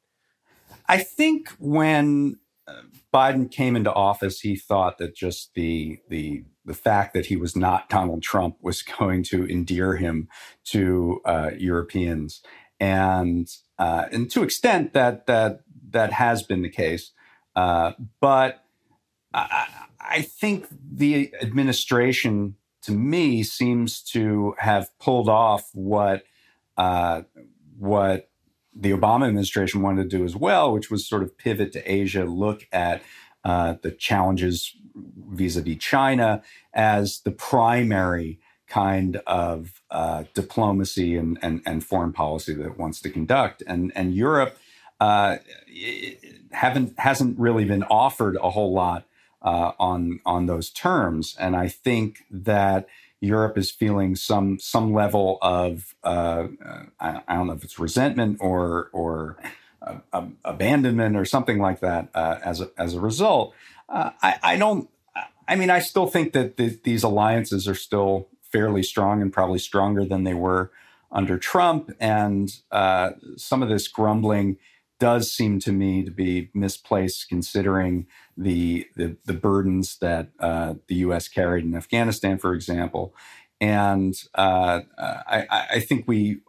Speaker 3: I think when Biden came into office, he thought that just the the the fact that he was not Donald Trump was going to endear him to uh, Europeans, and uh, and to an extent that that that has been the case. Uh, but I, I think the administration, to to me, seems to have pulled off what uh, what the Obama administration wanted to do as well, which was sort of pivot to Asia, look at uh, the challenges vis-a-vis China as the primary kind of uh, diplomacy and, and, and foreign policy that it wants to conduct. And, and Europe uh, haven't hasn't really been offered a whole lot uh, on, on those terms. And I think that Europe is feeling some some level of uh, I, I don't know if it's resentment or or uh, uh, abandonment or something like that uh, as a, as a result. Uh, I, I don't. I mean, I still think that the, these alliances are still fairly strong and probably stronger than they were under Trump. And uh, some of this grumbling does seem to me to be misplaced, considering the the, the burdens that uh, the U S carried in Afghanistan, for example. And uh, I, I think we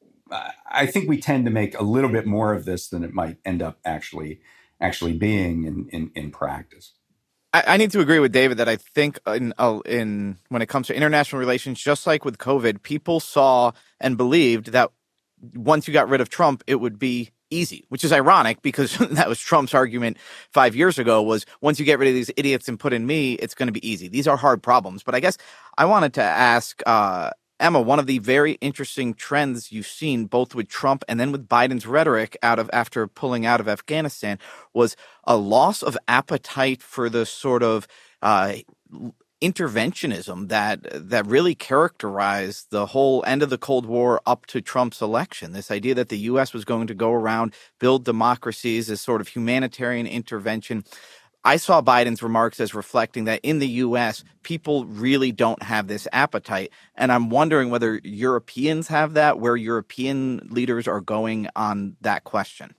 Speaker 3: I think we tend to make a little bit more of this than it might end up actually actually being in in, in practice.
Speaker 2: I, I need to agree with David that I think in uh, in when it comes to international relations, just like with COVID, people saw and believed that once you got rid of Trump, it would be easy, which is ironic because that was Trump's argument five years ago was once you get rid of these idiots and put in me, it's going to be easy. These are hard problems. But I guess I wanted to ask uh, Emma, one of the very interesting trends you've seen both with Trump and then with Biden's rhetoric out of after pulling out of Afghanistan was a loss of appetite for the sort of uh, interventionism that that really characterized the whole end of the Cold War up to Trump's election. This idea that the U S was going to go around, build democracies, as sort of humanitarian intervention. I saw Biden's remarks as reflecting that in the U S, people really don't have this appetite. And I'm wondering whether Europeans have that, where European leaders are going on that question.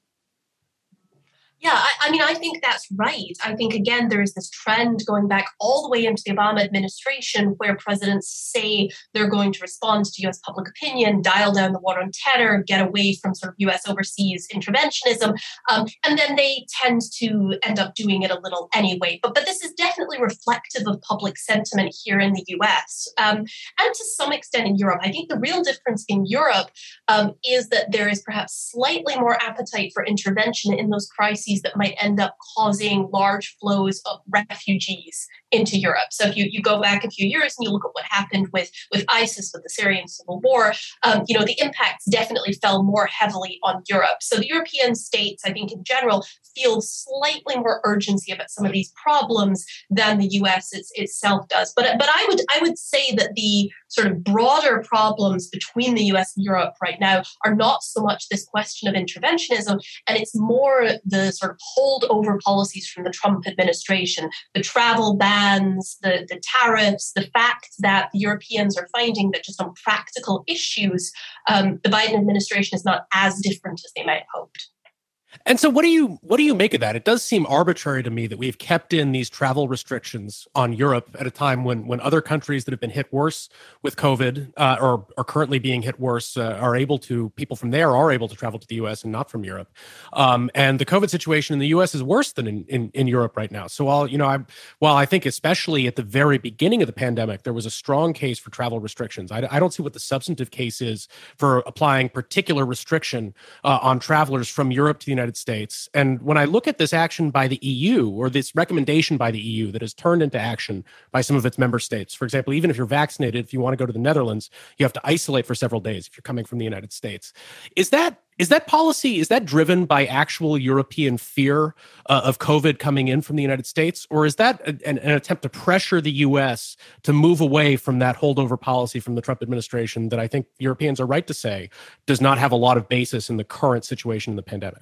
Speaker 6: Yeah, I, I mean, I think that's right. I think, again, there's this trend going back all the way into the Obama administration where presidents say they're going to respond to U S public opinion, dial down the war on terror, get away from sort of U S overseas interventionism. Um, and then they tend to end up doing it a little anyway. But, but this is definitely reflective of public sentiment here in the U S um, and to some extent in Europe. I think the real difference in Europe um, is that there is perhaps slightly more appetite for intervention in those crises that might end up causing large flows of refugees into Europe. So if you, you go back a few years and you look at what happened with, with ISIS, with the Syrian civil war, um, you know, the impacts definitely fell more heavily on Europe. So the European states, I think in general, feel slightly more urgency about some of these problems than the U S it's, itself does. But, but I would I would say that the sort of broader problems between the U S and Europe right now are not so much this question of interventionism, and it's more the sort of holdover policies from the Trump administration, the travel bans, the, the tariffs, the fact that the Europeans are finding that just on practical issues, um, the Biden administration is not as different as they might have hoped.
Speaker 1: And so what do you what do you make of that? It does seem arbitrary to me that we've kept in these travel restrictions on Europe at a time when when other countries that have been hit worse with COVID uh, or are currently being hit worse uh, are able to, people from there are able to travel to the U S and not from Europe. Um, and the COVID situation in the U S is worse than in, in, in Europe right now. So while, you know, I, while I think especially at the very beginning of the pandemic, there was a strong case for travel restrictions, I, I don't see what the substantive case is for applying particular restriction uh, on travelers from Europe to the United States. And when I look at this action by the E U or this recommendation by the E U that has turned into action by some of its member states, for example, even if you're vaccinated, if you want to go to the Netherlands, you have to isolate for several days if you're coming from the United States. Is that Is that policy, is that driven by actual European fear uh, of COVID coming in from the United States? Or is that a, an, an attempt to pressure the U S to move away from that holdover policy from the Trump administration that I think Europeans are right to say does not have a lot of basis in the current situation in the pandemic?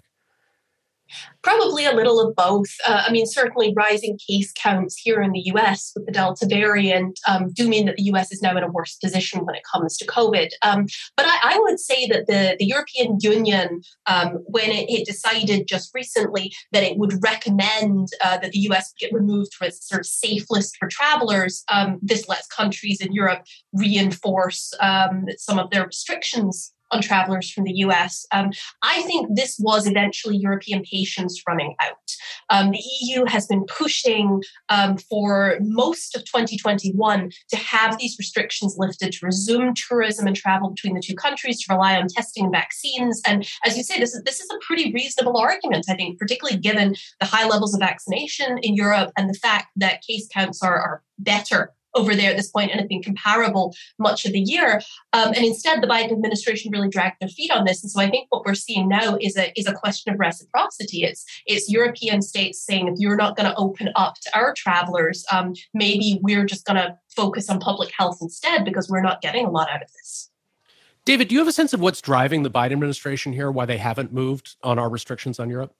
Speaker 6: Probably a little of both. Uh, I mean, certainly rising case counts here in the U S with the Delta variant um, do mean that the U S is now in a worse position when it comes to COVID. Um, but I, I would say that the, the European Union, um, when it, it decided just recently that it would recommend uh, that the U S get removed from its sort of safe list for travelers, um, this lets countries in Europe reinforce um, some of their restrictions on travelers from the U S. Um, I think this was eventually European patience running out. Um, the E U has been pushing um, for most of twenty twenty-one to have these restrictions lifted, to resume tourism and travel between the two countries, to rely on testing and vaccines. And as you say, this is, this is a pretty reasonable argument, I think, particularly given the high levels of vaccination in Europe and the fact that case counts are, are better over there at this point and have been comparable much of the year. Um, and instead, the Biden administration really dragged their feet on this. And so I think what we're seeing now is a is a question of reciprocity. It's it's European states saying, if you're not going to open up to our travelers, um, maybe we're just going to focus on public health instead because we're not getting a lot out of this.
Speaker 1: David, do you have a sense of what's driving the Biden administration here, why they haven't moved on our restrictions on Europe?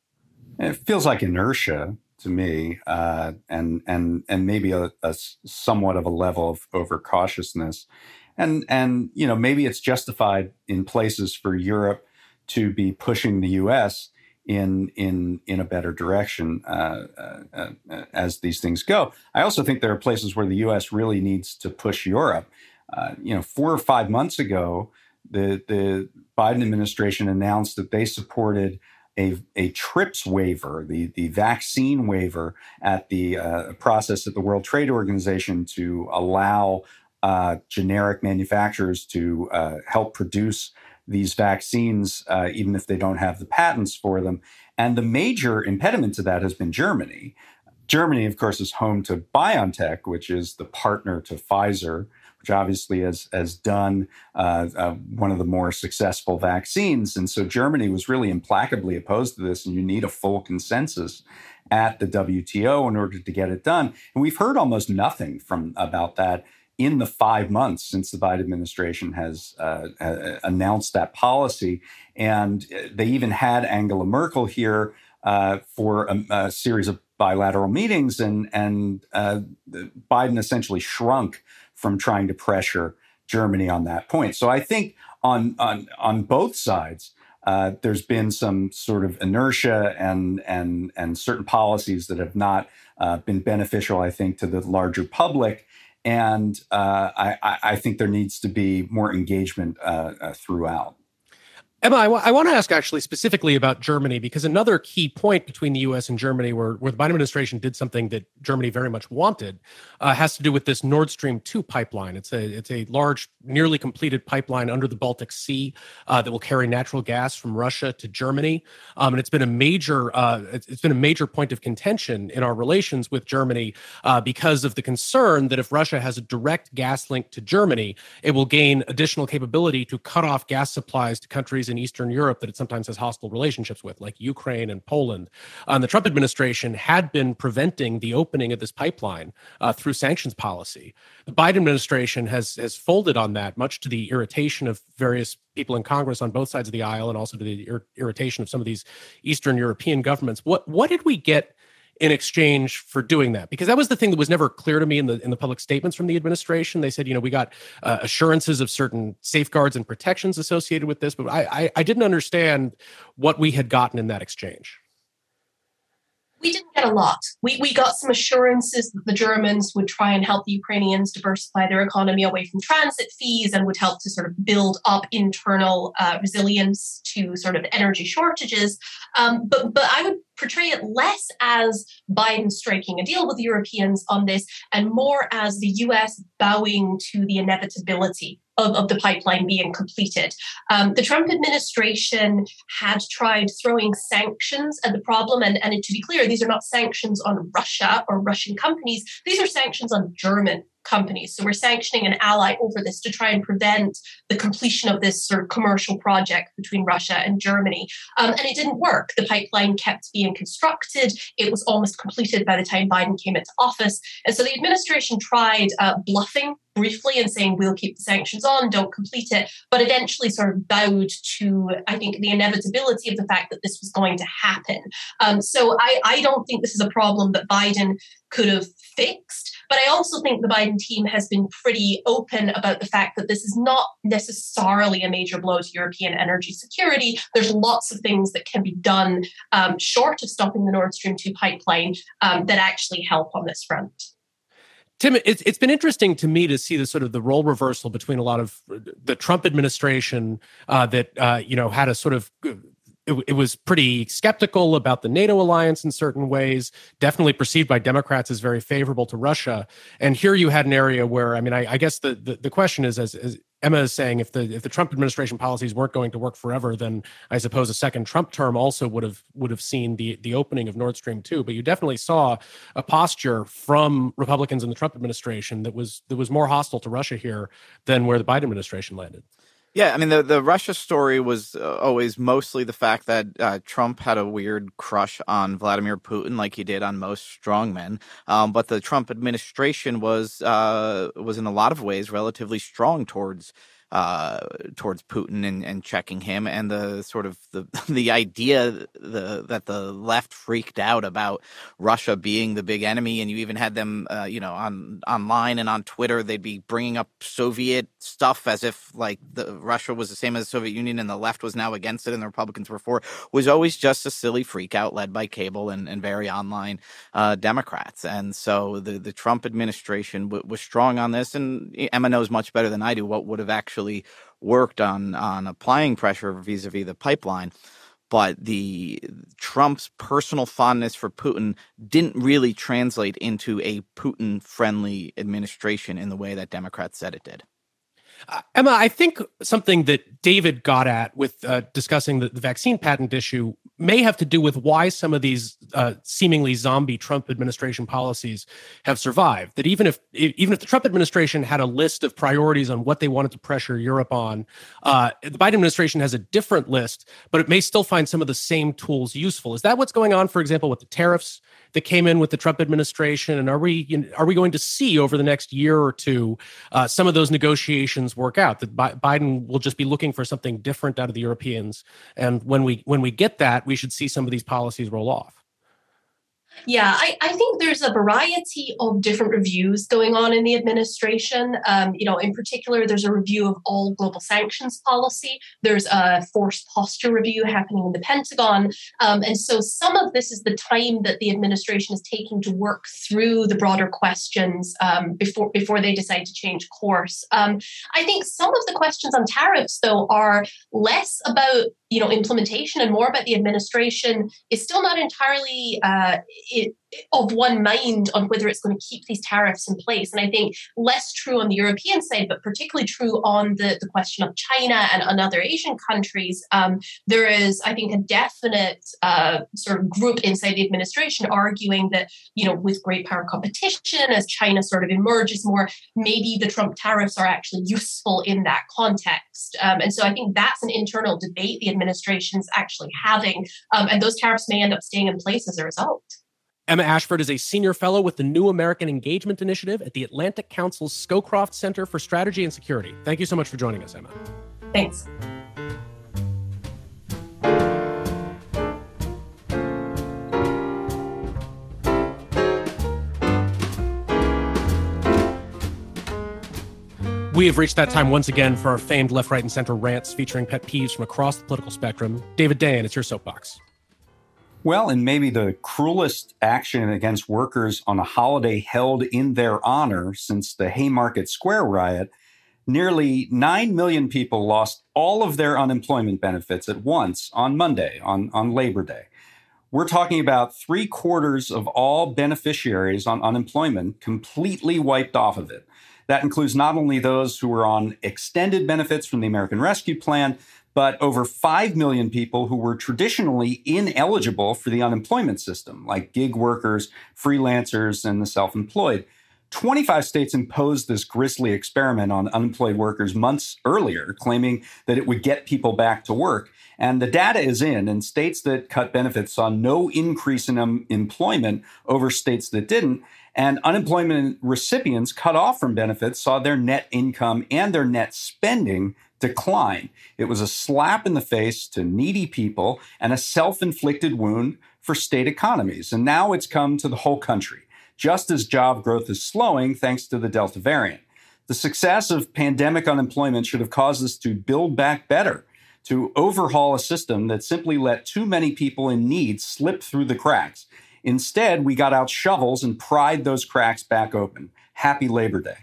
Speaker 3: It feels like inertia to me, uh, and and and maybe a, a somewhat of a level of overcautiousness, and and you know maybe it's justified in places for Europe to be pushing the U S in in in a better direction uh, uh, uh, as these things go. I also think there are places where the U S really needs to push Europe. Uh, you know, four or five months ago, the the Biden administration announced that they supported A, a TRIPS waiver, the, the vaccine waiver at the uh, process at the World Trade Organization to allow uh, generic manufacturers to uh, help produce these vaccines, uh, even if they don't have the patents for them. And the major impediment to that has been Germany. Germany, of course, is home to BioNTech, which is the partner to Pfizer, which obviously has, has done uh, uh, one of the more successful vaccines. And so Germany was really implacably opposed to this, and you need a full consensus at the W T O in order to get it done. And we've heard almost nothing from about that in the five months since the Biden administration has uh, uh, announced that policy. And they even had Angela Merkel here uh, for a, a series of bilateral meetings, and, and uh, Biden essentially shrunk from trying to pressure Germany on that point. So I think on on on both sides, uh, there's been some sort of inertia and and and certain policies that have not uh, been beneficial, I think, to the larger public. And uh, I, I think there needs to be more engagement uh, uh, throughout.
Speaker 1: Emma, I, w- I want to ask actually specifically about Germany, because another key point between the U S and Germany where, where the Biden administration did something that Germany very much wanted uh, has to do with this Nord Stream two pipeline. It's a it's a large, nearly completed pipeline under the Baltic Sea uh, that will carry natural gas from Russia to Germany. Um, and it's been a major uh, it's, it's been a major point of contention in our relations with Germany uh, because of the concern that if Russia has a direct gas link to Germany, it will gain additional capability to cut off gas supplies to countries in Eastern Europe that it sometimes has hostile relationships with, like Ukraine and Poland. Um, the Trump administration had been preventing the opening of this pipeline uh, through sanctions policy. The Biden administration has has folded on that, much to the irritation of various people in Congress on both sides of the aisle, and also to the ir- irritation of some of these Eastern European governments. What what did we get in exchange for doing that? Because that was the thing that was never clear to me in the in the public statements from the administration. They said, you know, we got uh, assurances of certain safeguards and protections associated with this, but I, I I didn't understand what we had gotten in that exchange.
Speaker 6: We didn't get a lot. We we got some assurances that the Germans would try and help the Ukrainians diversify their economy away from transit fees and would help to sort of build up internal uh, resilience to sort of energy shortages. Um, but but I would portray it less as Biden striking a deal with the Europeans on this and more as the U S bowing to the inevitability Of, of the pipeline being completed. Um, the Trump administration had tried throwing sanctions at the problem. And, and to be clear, these are not sanctions on Russia or Russian companies. These are sanctions on German companies. So we're sanctioning an ally over this to try and prevent the completion of this sort of commercial project between Russia and Germany. Um, and it didn't work. The pipeline kept being constructed. It was almost completed by the time Biden came into office. And so the administration tried uh, bluffing briefly and saying, we'll keep the sanctions on, don't complete it, but eventually sort of bowed to, I think, the inevitability of the fact that this was going to happen. Um, so I, I don't think this is a problem that Biden could have fixed. But I also think the Biden team has been pretty open about the fact that this is not necessarily a major blow to European energy security. There's lots of things that can be done um, short of stopping the Nord Stream two pipeline um, that actually help on this front.
Speaker 1: Tim, it's it's been interesting to me to see the sort of the role reversal between a lot of the Trump administration uh, that uh, you know had a sort of it, it was pretty skeptical about the NATO alliance in certain ways, definitely perceived by Democrats as very favorable to Russia. And here you had an area where, I mean, I, I guess the, the the question is, as, as Emma is saying, if the if the Trump administration policies weren't going to work forever, then I suppose a second Trump term also would have would have seen the the opening of Nord Stream two. But you definitely saw a posture from Republicans in the Trump administration that was that was more hostile to Russia here than where the Biden administration landed.
Speaker 2: Yeah, I mean, the, the Russia story was uh, always mostly the fact that uh, Trump had a weird crush on Vladimir Putin, like he did on most strongmen. Um, but the Trump administration was uh, was in a lot of ways relatively strong towards uh, towards Putin and, and checking him. And the sort of the the idea the, that the left freaked out about Russia being the big enemy, and you even had them, uh, you know, on online and on Twitter, they'd be bringing up Soviet stuff as if like the Russia was the same as the Soviet Union and the left was now against it and the Republicans were for it, was always just a silly freak out led by cable and, and very online uh, Democrats. And so the, the Trump administration w- was strong on this, and Emma knows much better than I do what would have actually worked on on applying pressure vis-a-vis the pipeline. But the Trump's personal fondness for Putin didn't really translate into a Putin-friendly administration in the way that Democrats said it did.
Speaker 1: Uh, Emma, I think something that David got at with uh, discussing the, the vaccine patent issue may have to do with why some of these uh, seemingly zombie Trump administration policies have survived. That even if even if the Trump administration had a list of priorities on what they wanted to pressure Europe on, uh, the Biden administration has a different list, but it may still find some of the same tools useful. Is that what's going on, for example, with the tariffs that came in with the Trump administration? And are we you know, are we going to see over the next year or two uh, some of those negotiations work out? That Bi- Biden will just be looking for something different out of the Europeans, and when we when we get that, we should see some of these policies roll off.
Speaker 6: Yeah, I, I think there's a variety of different reviews going on in the administration. Um, you know, in particular, there's a review of all global sanctions policy. There's a forced posture review happening in the Pentagon. Um, and so some of this is the time that the administration is taking to work through the broader questions um, before, before they decide to change course. Um, I think some of the questions on tariffs, though, are less about you know, implementation and more about the administration is still not entirely uh, it, of one mind on whether it's going to keep these tariffs in place. And I think less true on the European side, but particularly true on the, the question of China and on other Asian countries. Um, there is, I think, a definite uh, sort of group inside the administration arguing that, you know, with great power competition, as China sort of emerges more, maybe the Trump tariffs are actually useful in that context. Um, and so I think that's an internal debate the administration's actually having. Um, and those tariffs may end up staying in place as a result.
Speaker 1: Emma Ashford is a senior fellow with the New American Engagement Initiative at the Atlantic Council's Scowcroft Center for Strategy and Security. Thank you so much for joining us, Emma.
Speaker 6: Thanks.
Speaker 1: We have reached that time once again for our famed left, right, and center rants featuring pet peeves from across the political spectrum. David Dayen, it's your soapbox.
Speaker 3: Well, and maybe the cruelest action against workers on a holiday held in their honor since the Haymarket Square riot, nearly nine million people lost all of their unemployment benefits at once on Monday, on, on Labor Day. We're talking about three quarters of all beneficiaries on unemployment completely wiped off of it. That includes not only those who were on extended benefits from the American Rescue Plan, but over five million people who were traditionally ineligible for the unemployment system, like gig workers, freelancers, and the self-employed. twenty-five states imposed this grisly experiment on unemployed workers months earlier, claiming that it would get people back to work. And the data is in, and states that cut benefits saw no increase in um, employment over states that didn't. And unemployment recipients cut off from benefits saw their net income and their net spending decline. It was a slap in the face to needy people and a self-inflicted wound for state economies. And now it's come to the whole country, just as job growth is slowing thanks to the Delta variant. The success of pandemic unemployment should have caused us to build back better, to overhaul a system that simply let too many people in need slip through the cracks. Instead, we got out shovels and pried those cracks back open. Happy Labor Day.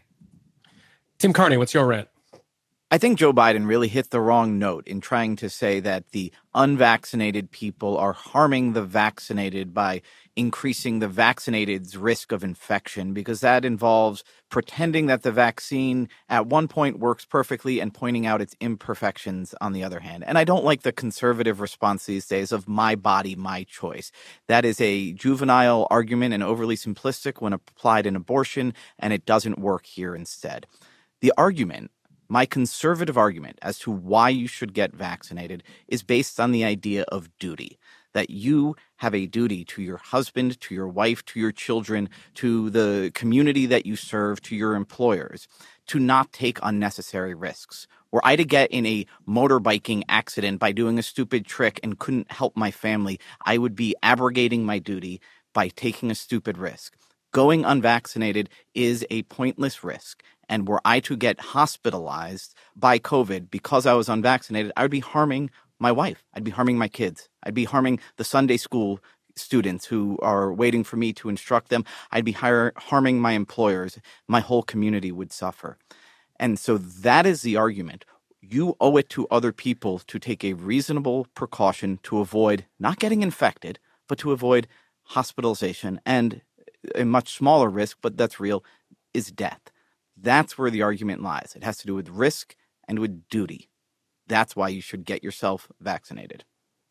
Speaker 1: Tim Carney, what's your rant?
Speaker 2: I think Joe Biden really hit the wrong note in trying to say that the unvaccinated people are harming the vaccinated by increasing the vaccinated's risk of infection, because that involves pretending that the vaccine at one point works perfectly and pointing out its imperfections on the other hand. And I don't like the conservative response these days of my body, my choice. That is a juvenile argument and overly simplistic when applied in abortion, and it doesn't work here instead. The argument My conservative argument as to why you should get vaccinated is based on the idea of duty, that you have a duty to your husband, to your wife, to your children, to the community that you serve, to your employers, to not take unnecessary risks. Were I to get in a motorbiking accident by doing a stupid trick and couldn't help my family, I would be abrogating my duty by taking a stupid risk. Going unvaccinated is a pointless risk. And were I to get hospitalized by COVID because I was unvaccinated, I would be harming my wife. I'd be harming my kids. I'd be harming the Sunday school students who are waiting for me to instruct them. I'd be hire, harming my employers. My whole community would suffer. And so that is the argument. You owe it to other people to take a reasonable precaution to avoid not getting infected, but to avoid hospitalization. And a much smaller risk, but that's real, is death. That's where the argument lies. It has to do with risk and with duty. That's why you should get yourself vaccinated.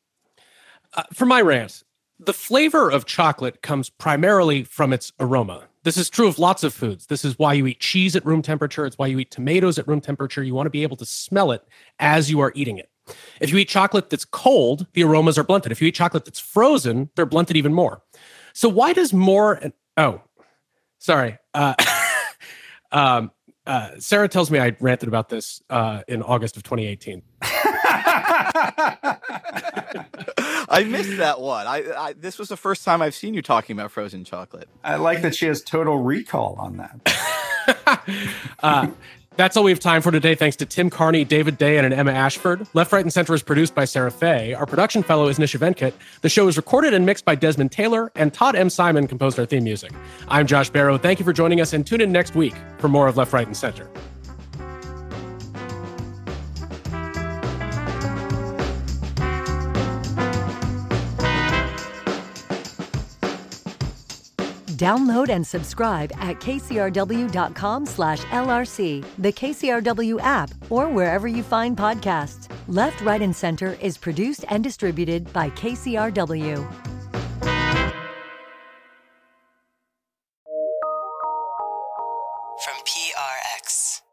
Speaker 1: Uh, for my rant, the flavor of chocolate comes primarily from its aroma. This is true of lots of foods. This is why you eat cheese at room temperature. It's why you eat tomatoes at room temperature. You want to be able to smell it as you are eating it. If you eat chocolate that's cold, the aromas are blunted. If you eat chocolate that's frozen, they're blunted even more. So why does more... And, oh, sorry. Uh Um, uh, Sarah tells me I ranted about this uh, in August of twenty eighteen.
Speaker 2: I missed that one. I, I this was the first time I've seen you talking about frozen chocolate.
Speaker 3: I like that she has total recall on that.
Speaker 1: uh, that's all we have time for today. Thanks to Tim Carney, David Day, and Emma Ashford. Left, Right, and Center is produced by Sarah Fay. Our production fellow is Nisha Venkat. The show is recorded and mixed by Desmond Taylor, and Todd M. Simon composed our theme music. I'm Josh Barrow. Thank you for joining us, and tune in next week for more of Left, Right, and Center.
Speaker 4: Download and subscribe at kcrw.com slash LRC, the K C R W app, or wherever you find podcasts. Left, Right, and Center is produced and distributed by K C R W.
Speaker 7: From P R X.